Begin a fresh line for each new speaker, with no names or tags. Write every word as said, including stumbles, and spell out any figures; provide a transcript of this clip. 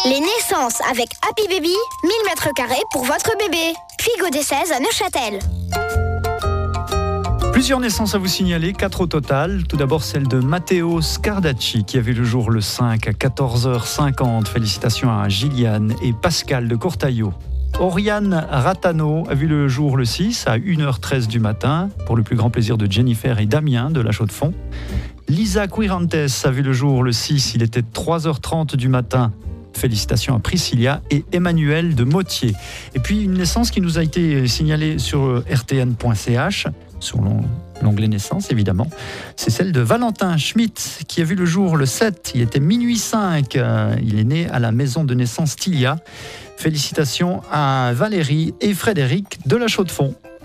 Les naissances avec Happy Baby, mille mètres carrés pour votre bébé. Puy des seize à Neuchâtel.
Plusieurs naissances à vous signaler, quatre au total. Tout d'abord celle de Matteo Scardacci qui a vu le jour le cinq à quatorze heures cinquante. Félicitations à Gilliane et Pascal de Courtaillot. Oriane Ratano a vu le jour le six à une heure treize du matin, pour le plus grand plaisir de Jennifer et Damien de La Chaux-de-Fonds. Lisa Quirantes a vu le jour le six, il était trois heures trente du matin. Félicitations à Priscilla et Emmanuel de Motier. Et puis une naissance qui nous a été signalée sur r t n point c h, sur l'onglet naissance évidemment. C'est celle de Valentin Schmitt qui a vu le jour le sept, il était minuit cinq. Il est né à la maison de naissance Tilia. Félicitations à Valérie et Frédéric de La Chaux-de-Fonds.